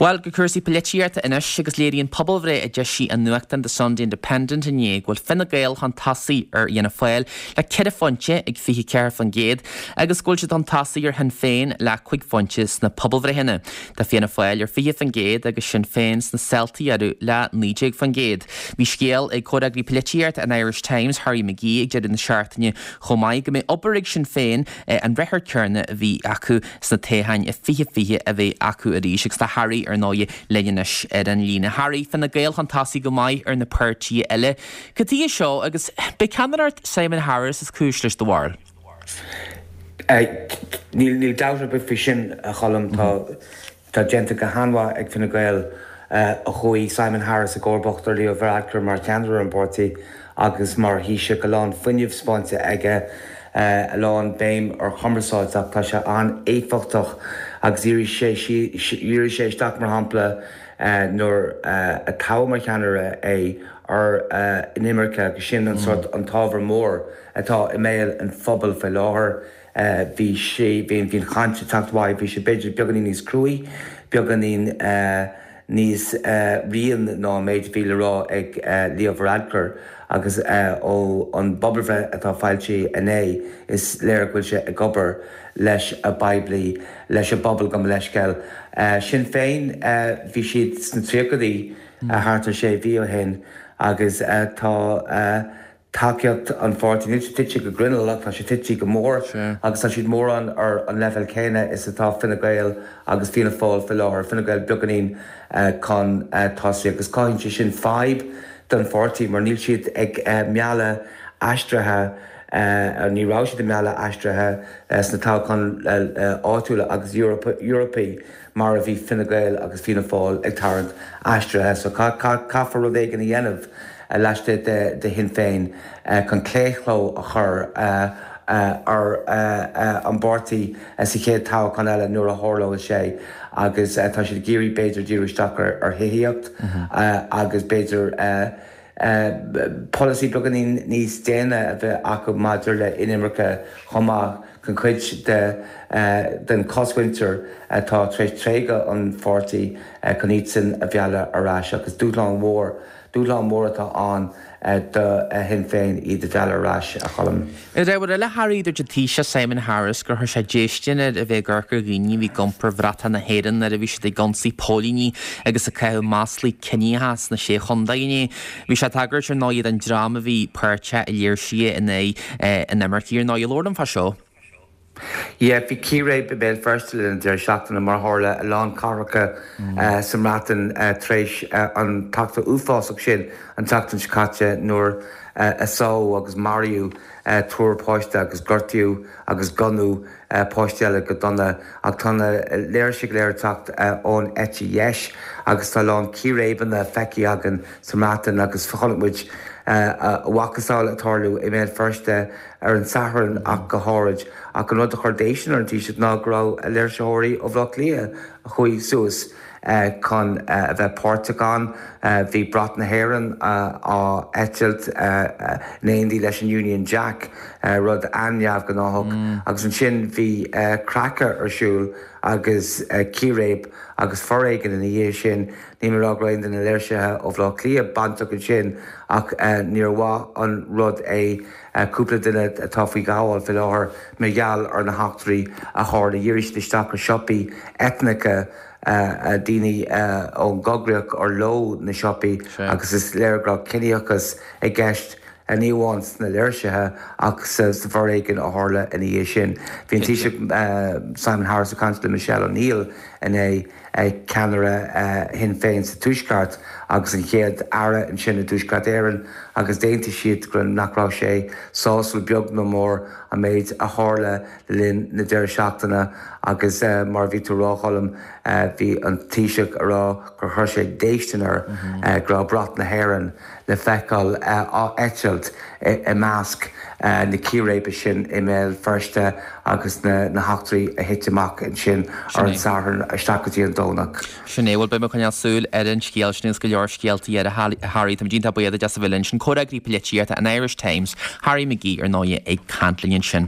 Well, go cursí polítíart inis agus léiríonn pobalbhré a de sí an nuachtain de Sunday Independent in éag bhfuil Fine Gael han tasaí dhéana fáil le cead fonte ag fiche cear fan géad agus gúil se an tasaí hen féin le chuig fontes na pobalbhré hinne. Tá fianna fáil fiche fan géad agus sin féin na Celtaí arú le níéig fan géad. Bhí scéal ag códagrí polítíart an Irish Times Harry McGee ag dead in na seaartaine chomáid go mé obarig sin féin an brethir cearna a bhí acu sna téhain a fiche a bheith acu a ríis agus tá Harry nóie leganis an lína. Harry Fine Gael han tasí go mai na purtí eile. Catí seo agus be canart Simon Harris is cúislis do bhil. Níl dáta be fi sin a cholam tá gente go hanha ag Fine Gael a chuí Simon Harris a ggóbachtar lí a bhradgur mar ceanadar an bortaí agus mar híise go lán fuinneamh spáinte aige a lán béim ar chomrasáid ach tá se an éfachtach agus íri sé staach mar hampla nuair a táha mar cheanara ar in Imirce go sin an sort an tábhar mór atá i méil an phobal fe láthair bhí sé bhíon chainte tachtmhaid bhí sé beidir beag an níos cruí beag an níos rion ná méid bhíle rá ag Leo Varadkar agus ó an bobbarbheith atá fáilte inné is léir bhfuil se ag gobar leis a Biblí leis a bobbal go leisceil. Sin féin bhí siad sna tríochadaí hátar sé bhí ó hen agus tá takeíocht an fáirtín tití go grinneach tá sé tití go mór agus tá siad mór ar an level céine is atá Fine Gael agus Fianna Fáil fi láthair Fine Gael beganín chun tásaí agus cáinn sé sin 5 don fáirtí mar níl siad ag meala aistrithe nírá siad meala aistrithe sna táchán áitiúla agus Europí mar a bhí Fine Gael agus Fianna Fáil ag tarrant aistrithe so caafar rud éigen na dhéanamh leiste de hin féin chun cléichló a chur ar an bortaí sa chéad tá chun eile nuair a thorló sé agus tá siad géirí beidir díiristeach ar hithaíocht agus beidir policy bloganí níos déine a bheith acu maidir le in Imirce chumá chun chuid den coswinter tá tréige an fortaí chun iad sin a bheala arás agus dúlán mór atá an do hin féin iad a bheala arás a cholam. I bhfuil le Harry idir de tíise Simon Harris gur se déisteine a bheith ggurgur gine bhí gompar bhrata na héan a bhí se d gansaí pólíní agus a ceh máslí cinníhas na sé chundaine. Bhí se tagart ar náiad an drama bhí puirte a léir si in Imirce ar náid Lord an fa seo. Bhí círéid be béil ferstalinn dear seachtain na mar tharla a lán carracha samrátain tréis an tata uafásach sin an tatan sicáte nuair a Sao agus Mariú túr páiste agus gortiú agus ganú páisteile go donna ach tána léirsigh léir tacht ón eti dheis agus tá lán círéibanna feici agan samrátain agus facholamid wachasáil atarlú I méid firste ar an saharan ach go háid ach an rud a chordéisian ar an tíisiad nágrá a léir seóirí ó bhlach lia a chuí suas chun a bheith Portagán bhí brat na héireann á eitilt néondí leis an Union Jack rud anneamh go náthach agus an sin bhí crackar ar siúil agus círéib agus foréigen in dhé sin ní mar ágrainn den na léirsethe ó bhlach lia banach an sin ach níor bhá an rud cúpla duine atá faoi gáháil fi láthair mé gheall ar na heachtarí a cháir na dhéiristeach ar siopaí etnacha daoine ó gogriach ar ló na siopaí agus is léirgrá cineachas ag gceist a níomháins na léirsethe ach sa bhréigen á tharla in dhé sin. Bhíon tíise Simon Harris a Councillor Michelle O'Neill in ceanara hin féin sa túisceart agus an chéad ara an sin na túisceart éireann agus déanta siad gon nachrá sé sásul beag nó mór a méid a tharla linn na deir seachtainna agus mar bhí tú ráchalam bhí an tíiseach ará gur chuir sé déisteanar grá brat na héireann le feiceáil á eitilt I measc na círéibe sin I méil firste agus na heachtarí a hitteach an sin ar an saharan a stachatíí an dónach. Sinnéhfuil be chun súil ar an scéal sin go leor scéaltaí ar a Harry tam dínta buad a de bhfuilinn sin códagrí polítíart an Irish Times Harry McGee ar náide ag cantlíonn sin.